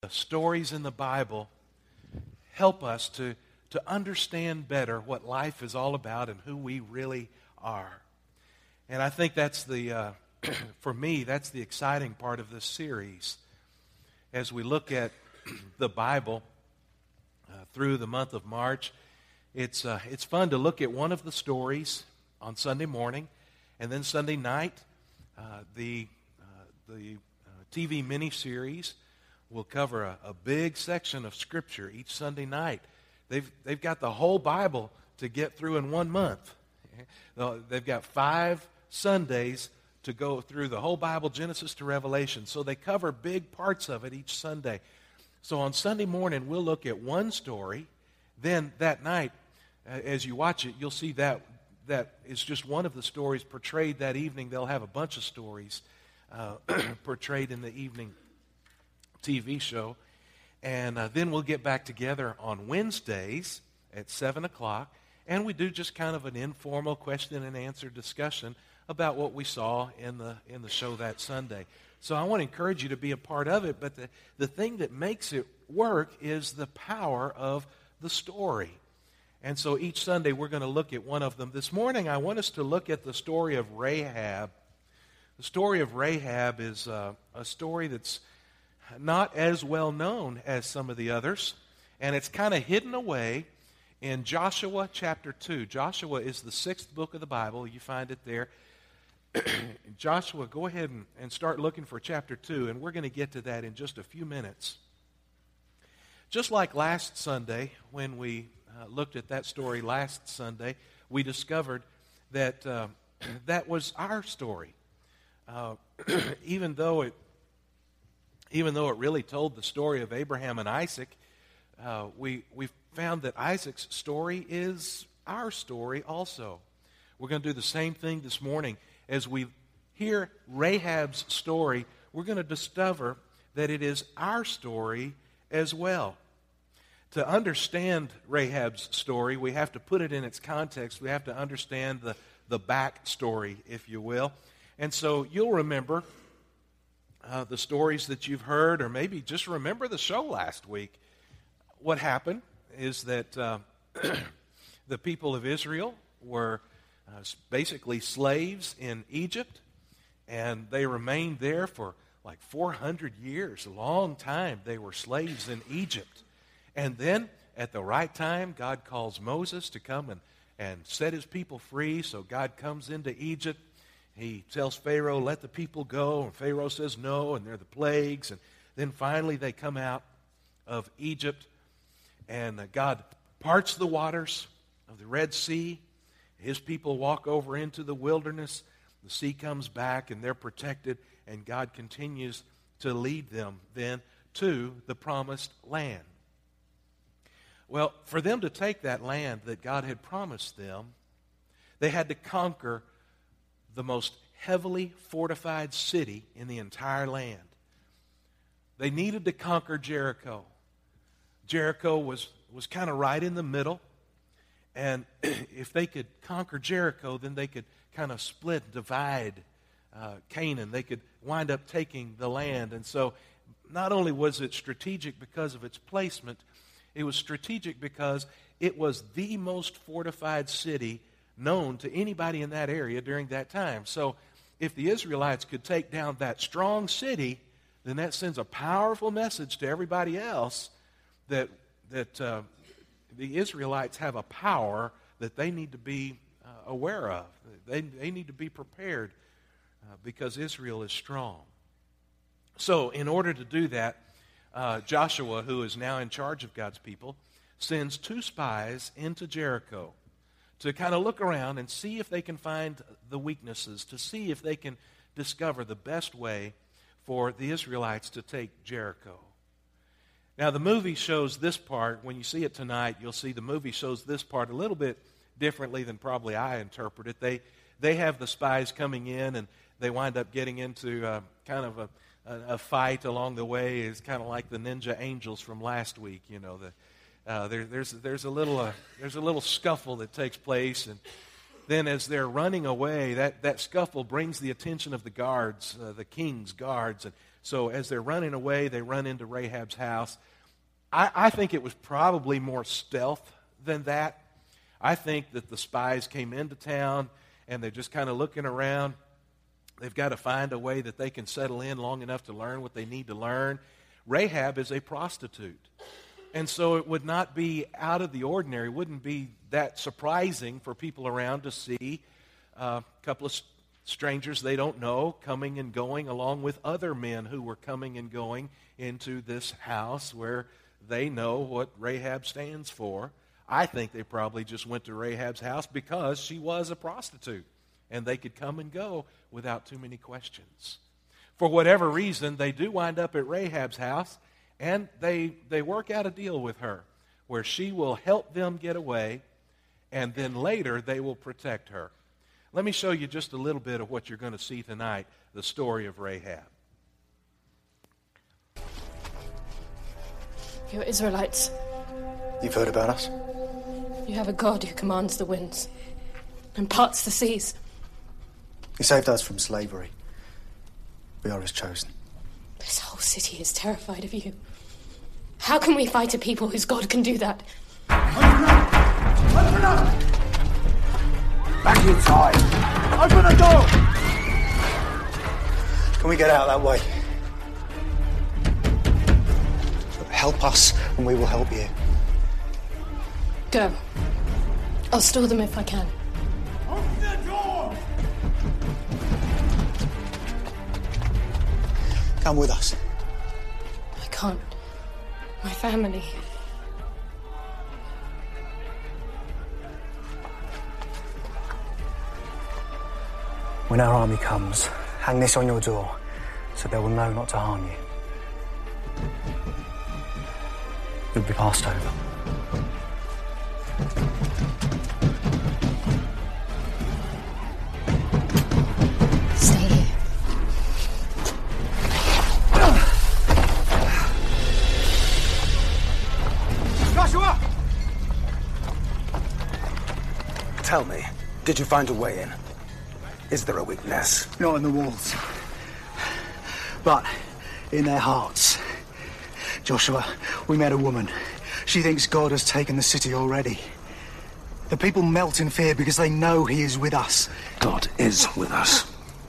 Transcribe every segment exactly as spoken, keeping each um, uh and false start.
The stories in the Bible help us to, to understand better what life is all about and who we really are. And I think that's the, uh, for me, that's the exciting part of this series. As we look at the Bible uh, through the month of March, it's, uh, it's fun to look at one of the stories on Sunday morning, and then Sunday night, uh, the, uh, the uh, T V miniseries will cover a, a big section of Scripture each Sunday night. They've, they've got the whole Bible to get through in one month. They've got five Sundays to go through the whole Bible, Genesis to Revelation. So they cover big parts of it each Sunday. So on Sunday morning, we'll look at one story. Then that night, uh, as you watch it, you'll see that that is just one of the stories portrayed that evening. They'll have a bunch of stories uh, portrayed in the evening T V show. And uh, then we'll get back together on Wednesdays at seven o'clock, and we do just kind of an informal question and answer discussion about what we saw in the in the show that Sunday. So I want to encourage you to be a part of it, but the, the thing that makes it work is the power of the story. And so each Sunday we're going to look at one of them. This morning I want us to look at the story of Rahab. The story of Rahab is uh, a story that's not as well known as some of the others, and it's kind of hidden away in Joshua chapter two. Joshua is the sixth book of the Bible. You find it there. Joshua, go ahead and, and start looking for chapter two, and we're going to get to that in just a few minutes. Just like last Sunday, when we uh, looked at that story last Sunday, we discovered that uh, that was our story. Uh, even though it Even though it really told the story of Abraham and Isaac, uh, we we found that Isaac's story is our story also. We're going to do the same thing this morning. As we hear Rahab's story, we're going to discover that it is our story as well. To understand Rahab's story, we have to put it in its context. We have to understand the, the back story, if you will. And so you'll remember Uh, the stories that you've heard, or maybe just remember the show last week. What happened is that uh, the people of Israel were uh, basically slaves in Egypt, and they remained there for like four hundred years, a long time. They were slaves in Egypt. And then at the right time, God calls Moses to come and, and set his people free. So God comes into Egypt. He tells Pharaoh, let the people go, and Pharaoh says no, and there are the plagues. And then finally they come out of Egypt, and uh, God parts the waters of the Red Sea. His people walk over into the wilderness. The sea comes back, and they're protected, and God continues to lead them then to the promised land. Well, for them to take that land that God had promised them, they had to conquer the most heavily fortified city in the entire land. They needed to conquer Jericho. Jericho was, was kind of right in the middle, and if they could conquer Jericho, then they could kind of split, divide uh, Canaan. They could wind up taking the land. And so not only was it strategic because of its placement, it was strategic because it was the most fortified city known to anybody in that area during that time. So if the Israelites could take down that strong city, then that sends a powerful message to everybody else that that uh, the Israelites have a power that they need to be uh, aware of. They, they need to be prepared uh, because Israel is strong. So in order to do that, uh, Joshua, who is now in charge of God's people, sends two spies into Jericho to kind of look around and see if they can find the weaknesses, to see if they can discover the best way for the Israelites to take Jericho. Now, the movie shows this part. When you see it tonight, you'll see the movie shows this part a little bit differently than probably I interpret it. They, they have the spies coming in, and they wind up getting into uh, kind of a, a, a fight along the way. It's kind of like the Ninja Angels from last week, you know, the Uh, there, there's there's a little uh, there's a little scuffle that takes place, and then as they're running away, that, that scuffle brings the attention of the guards, uh, the king's guards, and So as they're running away, they run into Rahab's house. I, I think it was probably more stealth than that. I think that the spies came into town and they're just kind of looking around. They've got to find a way that they can settle in long enough to learn what they need to learn. Rahab is a prostitute. And so it would not be out of the ordinary, wouldn't be that surprising for people around to see uh, a couple of strangers they don't know coming and going along with other men who were coming and going into this house where they know what Rahab stands for. I think they probably just went to Rahab's house because she was a prostitute and they could come and go without too many questions. For whatever reason, they do wind up at Rahab's house and they, they work out a deal with her where she will help them get away and then later they will protect her. Let me show you just a little bit of what you're going to see tonight, the story of Rahab. You're Israelites. You've heard about us? You have a God who commands the winds and parts the seas. He saved us from slavery. We are his chosen. This whole city is terrified of you. How can we fight a people whose God can do that? Open up! Open up! Back inside! Open the door! Can we get out that way? Help us and we will help you. Go. I'll store them if I can. Open the door! Come with us. I can't. My family. When our army comes, hang this on your door so they will know not to harm you. You'll be passed over. Stay here. Joshua! Tell me, did you find a way in? Is there a weakness? Not in the walls, but in their hearts. Joshua, we met a woman. She thinks God has taken the city already. The people melt in fear because they know he is with us. God is with us.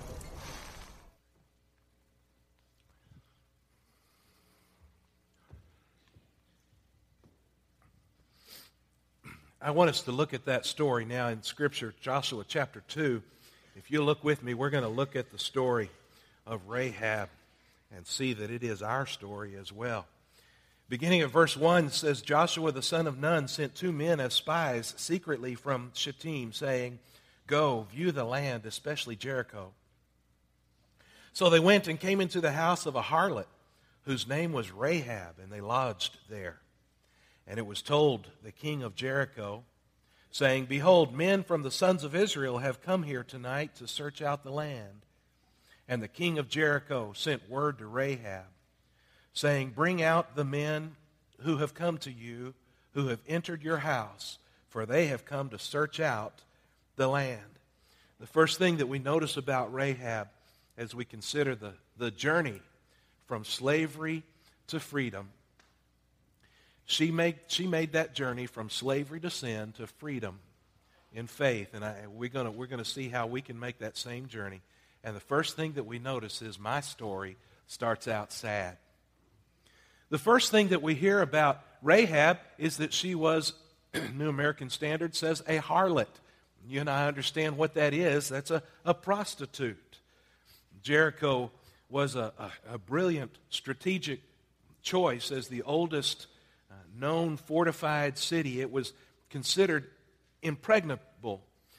I want us to look at that story now in Scripture, Joshua chapter two. If you look with me, we're going to look at the story of Rahab and see that it is our story as well. Beginning at verse one, it says, Joshua the son of Nun sent two men as spies secretly from Shittim, saying, Go, view the land, especially Jericho. So they went and came into the house of a harlot, whose name was Rahab, and they lodged there. And it was told the king of Jericho, saying, Behold, men from the sons of Israel have come here tonight to search out the land. And the king of Jericho sent word to Rahab, saying, Bring out the men who have come to you, who have entered your house, for they have come to search out the land. The first thing that we notice about Rahab as we consider the, the journey from slavery to freedom, she made, she made that journey from slavery to sin to freedom in faith. And I, we're going we're gonna see how we can make that same journey. And the first thing that we notice is my story starts out sad. The first thing that we hear about Rahab is that she was, New American Standard says, a harlot. You and I understand what that is. That's a, a prostitute. Jericho was a, a, a brilliant strategic choice as the oldest uh, known fortified city. It was considered impregnable.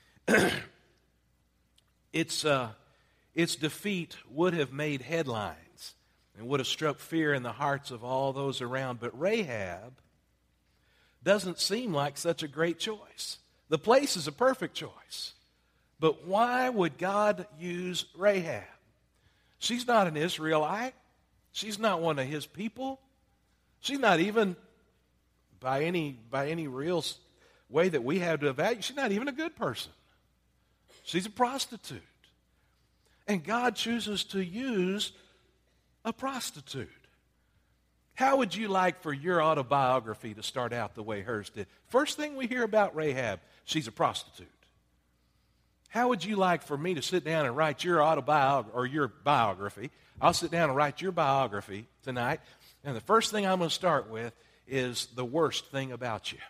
its, uh, its defeat would have made headlines and would have struck fear in the hearts of all those around. But Rahab doesn't seem like such a great choice. The place is a perfect choice. But why would God use Rahab? She's not an Israelite. She's not one of his people. She's not even, by any, by any real way that we have to evaluate, she's not even a good person. She's a prostitute. And God chooses to use a prostitute. How would you like for your autobiography to start out the way hers did? First thing we hear about Rahab, she's a prostitute. How would you like for me to sit down and write your autobiography or your biography? I'll sit down and write your biography tonight, and the first thing I'm going to start with is the worst thing about you.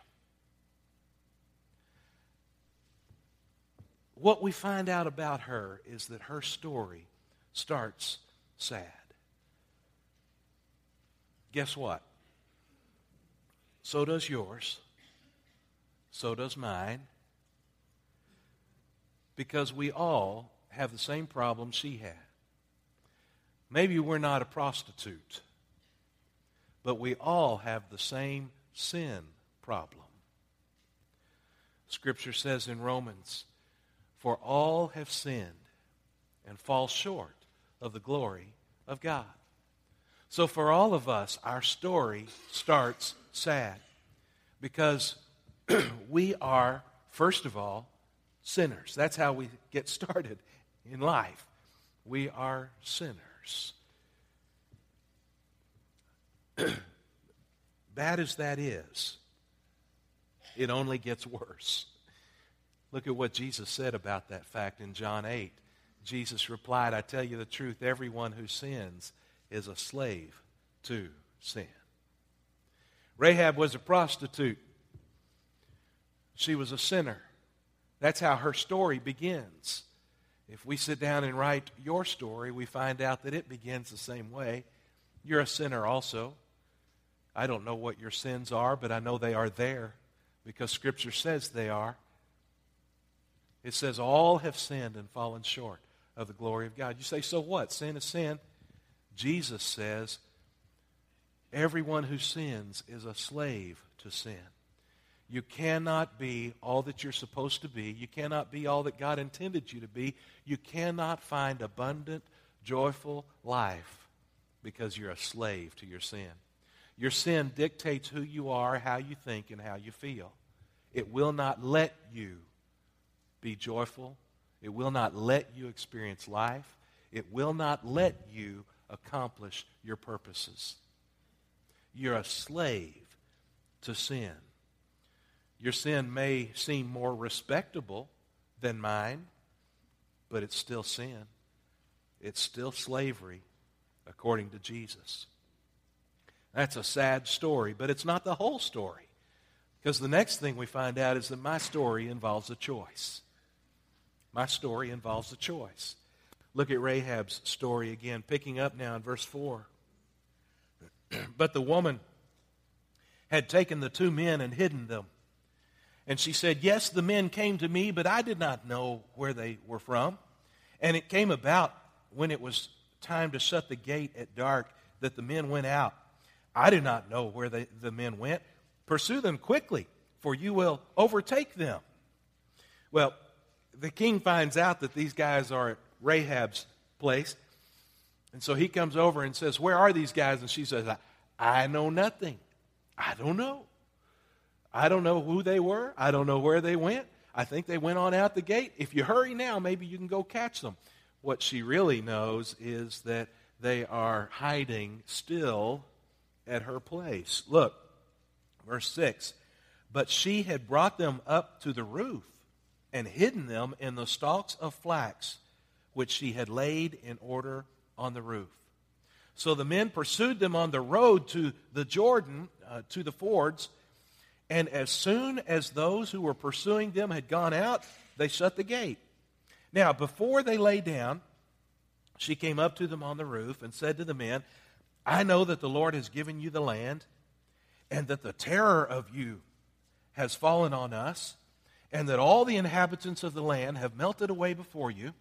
What we find out about her is that her story starts sad. Guess what? So does yours. So does mine. Because we all have the same problem she had. Maybe we're not a prostitute, but we all have the same sin problem. Scripture says in Romans, "For all have sinned and fall short of the glory of God." So for all of us, our story starts sad because we are, first of all, sinners. That's how we get started in life. We are sinners. Bad as that is, it only gets worse. Look at what Jesus said about that fact in John eight. Jesus replied, "I tell you the truth, everyone who sins is a slave to sin." Rahab was a prostitute. She was a sinner. That's how her story begins. If we sit down and write your story, we find out that it begins the same way. You're a sinner also. I don't know what your sins are, but I know they are there because Scripture says they are. It says all have sinned and fallen short of the glory of God. You say, so what? Sin is sin. Jesus says, everyone who sins is a slave to sin. You cannot be all that you're supposed to be. You cannot be all that God intended you to be. You cannot find abundant, joyful life because you're a slave to your sin. Your sin dictates who you are, how you think, and how you feel. It will not let you be joyful. It will not let you experience life. It will not let you accomplish your purposes. You're a slave to sin. Your sin may seem more respectable than mine, but it's still sin. It's still slavery, according to Jesus. That's a sad story, but it's not the whole story. Because the next thing we find out is that my story involves a choice. My story involves a choice. Look at Rahab's story again, picking up now in verse four. But the woman had taken the two men and hidden them. And she said, yes, the men came to me, but I did not know where they were from. And it came about when it was time to shut the gate at dark that the men went out. I do not know where they, the men went. Pursue them quickly, for you will overtake them. Well, the king finds out that these guys are at Rahab's place. And so he comes over and says, where are these guys? And she says, I, I know nothing. I don't know. I don't know who they were. I don't know where they went. I think they went on out the gate. If you hurry now, maybe you can go catch them. What she really knows is that they are hiding still at her place. Look, verse six. But she had brought them up to the roof and hidden them in the stalks of flax, which she had laid in order on the roof. So the men pursued them on the road to the Jordan, uh, to the fords, and as soon as those who were pursuing them had gone out, they shut the gate. Now, before they lay down, she came up to them on the roof and said to the men, I know that the Lord has given you the land, and that the terror of you has fallen on us, and that all the inhabitants of the land have melted away before you.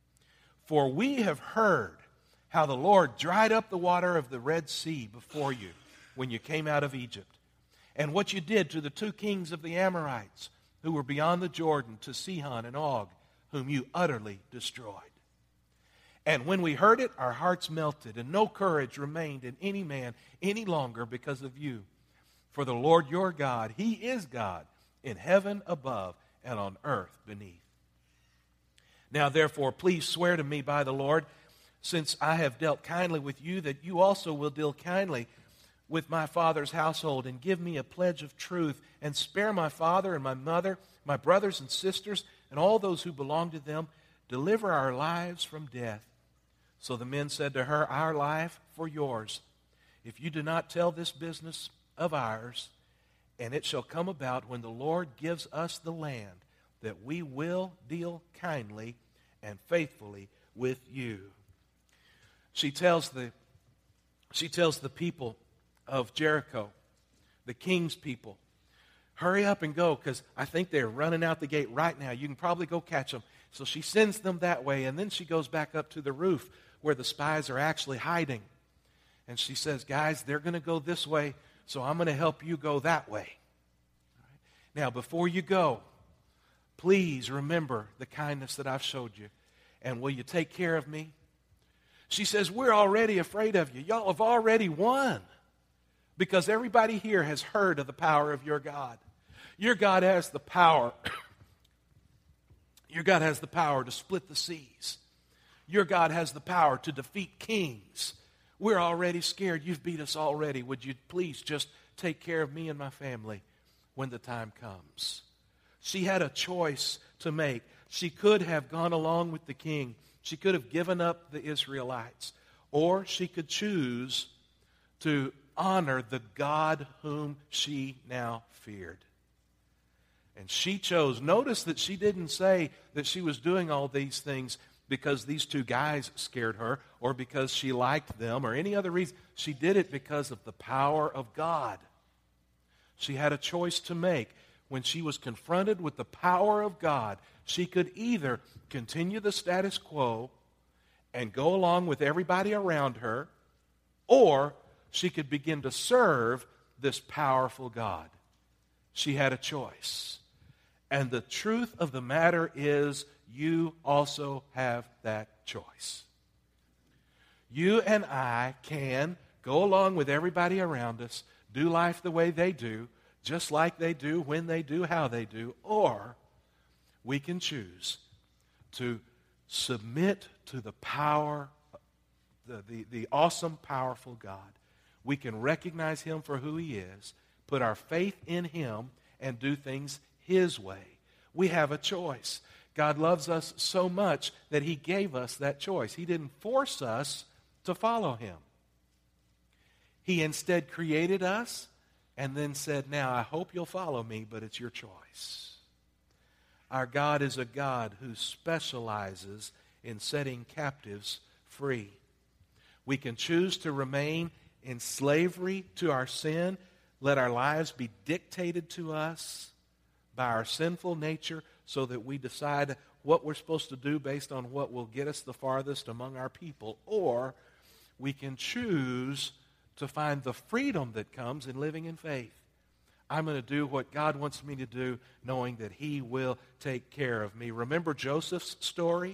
For we have heard how the Lord dried up the water of the Red Sea before you when you came out of Egypt, and what you did to the two kings of the Amorites who were beyond the Jordan, to Sihon and Og, whom you utterly destroyed. And when we heard it, our hearts melted, and no courage remained in any man any longer because of you. For the Lord your God, He is God in heaven above and on earth beneath. Now therefore, please swear to me by the Lord since I have dealt kindly with you, that you also will deal kindly with my father's household, and give me a pledge of truth, and spare my father and my mother, my brothers and sisters, and all those who belong to them. Deliver our lives from death." So the men said to her, "Our life for yours, if you do not tell this business of ours. And it shall come about, when the Lord gives us the land, that we will deal kindly and faithfully with you." She tells the, she tells the people of Jericho, the king's people, "Hurry up and go, because I think they're running out the gate right now. You can probably go catch them." So she sends them that way, and then she goes back up to the roof where the spies are actually hiding. And she says, "Guys, they're going to go this way, so I'm going to help you go that way. All right. Now, before you go, please remember the kindness that I've showed you, and will you take care of me?" She says, "We're already afraid of you. Y'all have already won, because everybody here has heard of the power of your God. Your God has the power. Your God has the power to split the seas. Your God has the power to defeat kings. We're already scared. You've beat us already. Would you please just take care of me and my family when the time comes?" She had a choice to make. She could have gone along with the king. She could have given up the Israelites. Or she could choose to honor the God whom she now feared. And she chose. Notice that she didn't say that she was doing all these things because these two guys scared her, or because she liked them, or any other reason. She did it because of the power of God. She had a choice to make. When she was confronted with the power of God, she could either continue the status quo and go along with everybody around her, or she could begin to serve this powerful God. She had a choice. And the truth of the matter is, you also have that choice. You and I can go along with everybody around us, do life the way they do, just like they do, when they do, how they do, or we can choose to submit to the power, the, the, the awesome, powerful God. We can recognize Him for who He is, put our faith in Him, and do things His way. We have a choice. God loves us so much that He gave us that choice. He didn't force us to follow Him. He instead created us and then said, "Now I hope you'll follow me, but it's your choice." Our God is a God who specializes in setting captives free. We can choose to remain in slavery to our sin, let our lives be dictated to us by our sinful nature, so that we decide what we're supposed to do based on what will get us the farthest among our people. Or we can choose to find the freedom that comes in living in faith. I'm going to do what God wants me to do, knowing that He will take care of me. Remember Joseph's story?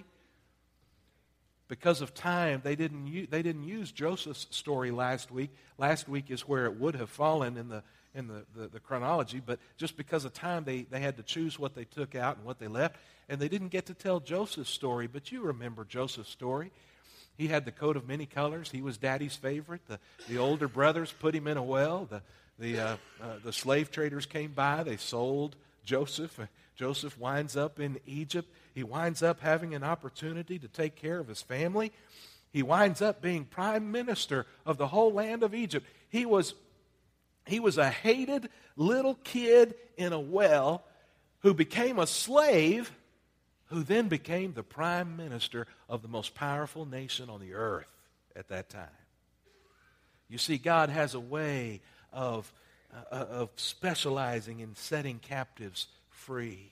Because of time, they didn't use, they didn't use Joseph's story last week. Last week is where it would have fallen in the in the, the, the chronology, but just because of time, they, they had to choose what they took out and what they left, and they didn't get to tell Joseph's story. But you remember Joseph's story. He had the coat of many colors. He was Daddy's favorite. The, the older brothers put him in a well. The, the, uh, uh, the slave traders came by. They sold Joseph. Joseph winds up in Egypt. He winds up having an opportunity to take care of his family. He winds up being prime minister of the whole land of Egypt. He was, he was a hated little kid in a well who became a slave, who then became the prime minister of the most powerful nation on the earth at that time. You see, God has a way of, uh, of specializing in setting captives free.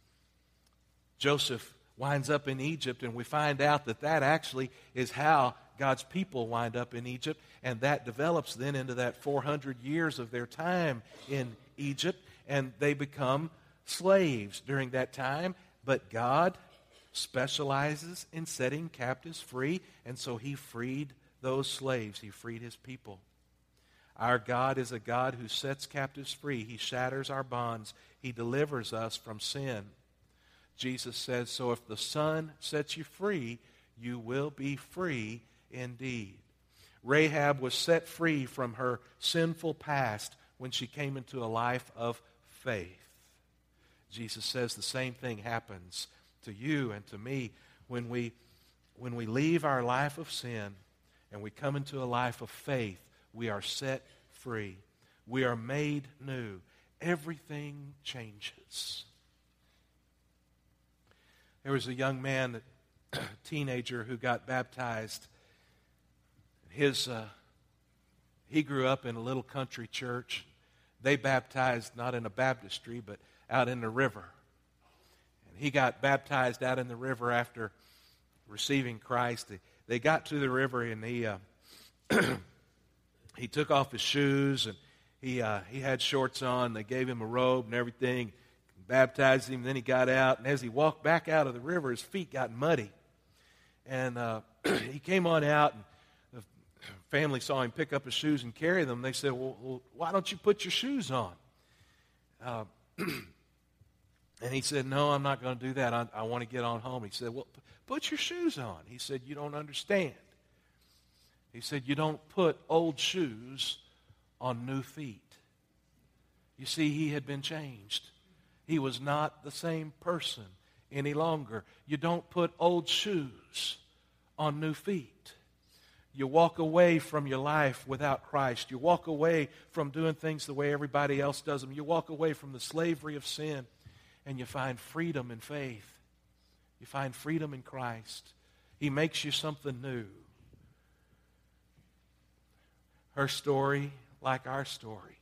Joseph winds up in Egypt, and we find out that that actually is how God's people wind up in Egypt, and that develops then into that four hundred years of their time in Egypt, and they become slaves during that time. But God specializes in setting captives free, and so He freed those slaves. He freed His people. Our God is a God who sets captives free. He shatters our bonds. He delivers us from sin. Jesus says, so if the Son sets you free, you will be free indeed. Rahab was set free from her sinful past when she came into a life of faith. Jesus says the same thing happens to you and to me when we, when we leave our life of sin and we come into a life of faith. We are set free. We are made new. Everything changes. There was a young man, a teenager, who got baptized. His, uh, he grew up in a little country church. They baptized not in a baptistry, but out in the river. And he got baptized out in the river after receiving Christ. They, they got to the river, and he uh, he took off his shoes, and he uh, he had shorts on. They gave him a robe and everything, baptized him. Then he got out, and as he walked back out of the river, his feet got muddy. And uh, he came on out, and the family saw him pick up his shoes and carry them. They said, well, well why don't you put your shoes on? Uh, and he said, no, I'm not going to do that. I, I want to get on home. He said, well, p- put your shoes on. He said, you don't understand. He said, you don't put old shoes on new feet. You see, he had been changed. He was not the same person any longer. You don't put old shoes on new feet. You walk away from your life without Christ. You walk away from doing things the way everybody else does them. You walk away from the slavery of sin, and you find freedom in faith. You find freedom in Christ. He makes you something new. Her story, like our story,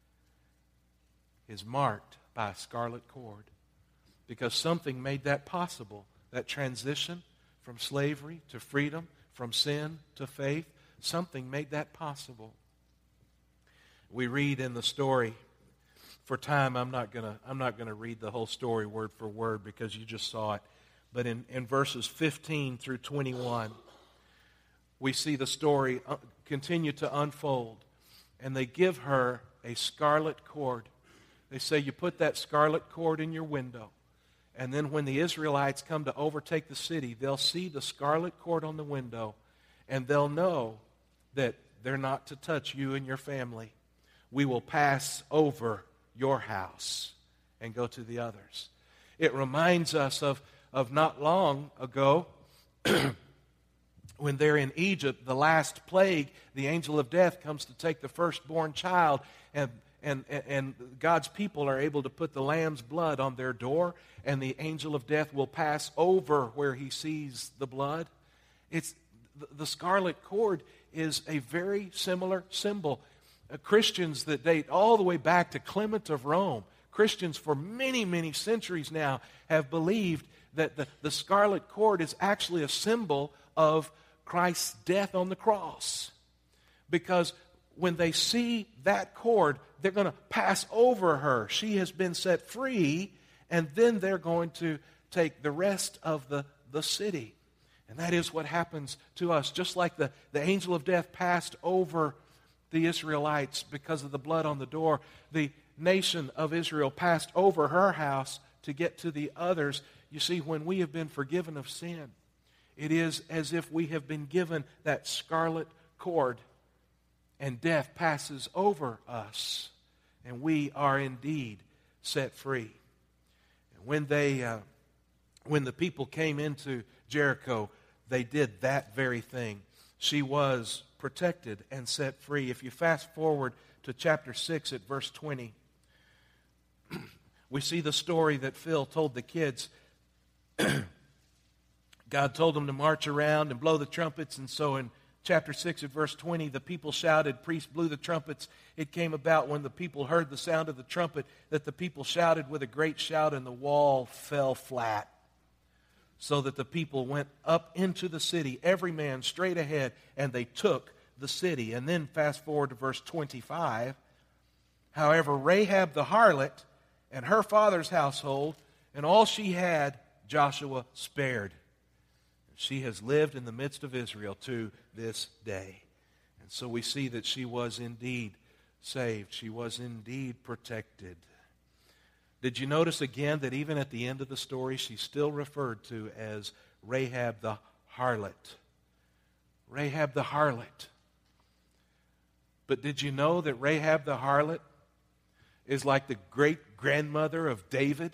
is marked by a scarlet cord, because something made that possible, that transition from slavery to freedom, from sin to faith. Something made that possible. We read in the story, for time I'm not going to I'm not going to read the whole story word for word because you just saw it, but in, in verses fifteen through twenty-one, we see the story continue to unfold, and they give her a scarlet cord. They say, you put that scarlet cord in your window, and then when the Israelites come to overtake the city, they'll see the scarlet cord on the window, and they'll know that they're not to touch you and your family. We will pass over your house and go to the others. It reminds us of, of not long ago when they're in Egypt, the last plague, the angel of death comes to take the firstborn child, and And, and God's people are able to put the lamb's blood on their door, and the angel of death will pass over where he sees the blood. It's the scarlet cord is a very similar symbol. Uh, Christians that date all the way back to Clement of Rome, Christians for many, many centuries now have believed that the, the scarlet cord is actually a symbol of Christ's death on the cross. Because when they see that cord, they're going to pass over her. She has been set free, and then they're going to take the rest of the, the city. And that is what happens to us. Just like the, the angel of death passed over the Israelites because of the blood on the door, the nation of Israel passed over her house to get to the others. You see, when we have been forgiven of sin, it is as if we have been given that scarlet cord, and death passes over us, and we are indeed set free. And when they, uh, when the people came into Jericho, they did that very thing. She was protected and set free. If you fast forward to chapter six at verse twenty, we see the story that Phil told the kids. God told them to march around and blow the trumpets, and so in chapter six at verse twenty, the people shouted, priests blew the trumpets. It came about when the people heard the sound of the trumpet that the people shouted with a great shout, and the wall fell flat, so that the people went up into the city, every man straight ahead, and they took the city. And then fast forward to verse twenty-five. However, Rahab the harlot and her father's household and all she had, Joshua spared. She has lived in the midst of Israel to this day. And so we see that she was indeed saved. She was indeed protected. Did you notice again that even at the end of the story, she's still referred to as Rahab the harlot. Rahab the harlot. But did you know that Rahab the harlot is like the great-grandmother of David?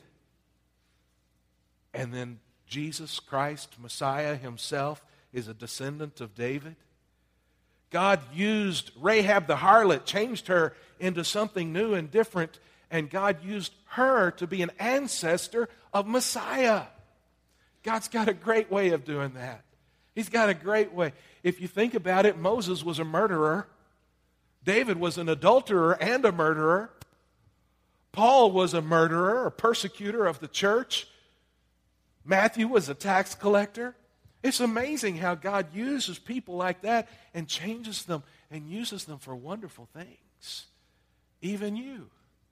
And then Jesus Christ, Messiah himself, is a descendant of David? God used Rahab the harlot, changed her into something new and different, and God used her to be an ancestor of Messiah. God's got a great way of doing that. He's got a great way. If you think about it, Moses was a murderer. David was an adulterer and a murderer. Paul was a murderer, a persecutor of the church. Matthew was a tax collector. It's amazing how God uses people like that and changes them and uses them for wonderful things. Even you.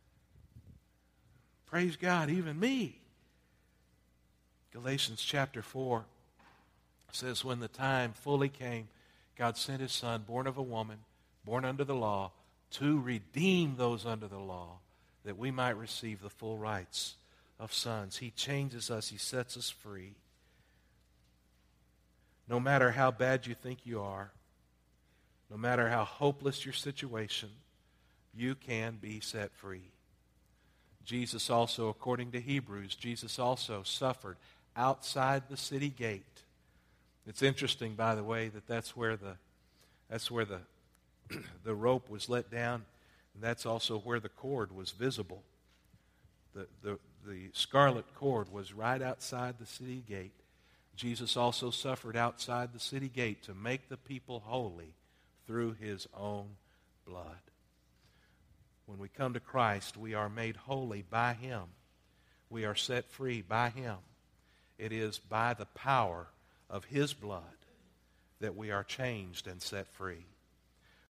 Praise God, even me. Galatians chapter four says, when the time fully came, God sent his Son, born of a woman, born under the law, to redeem those under the law, that we might receive the full rights of sons. He changes us. He sets us free. No matter how bad you think you are, no matter how hopeless your situation, you can be set free. Jesus also, according to Hebrews, Jesus also suffered outside the city gate. It's interesting, by the way, that that's where the that's where the the rope was let down, and that's also where the cord was visible. The the the scarlet cord was right outside the city gate. Jesus also suffered outside the city gate to make the people holy through his own blood. When we come to Christ, we are made holy by him. We are set free by him. It is by the power of his blood that we are changed and set free.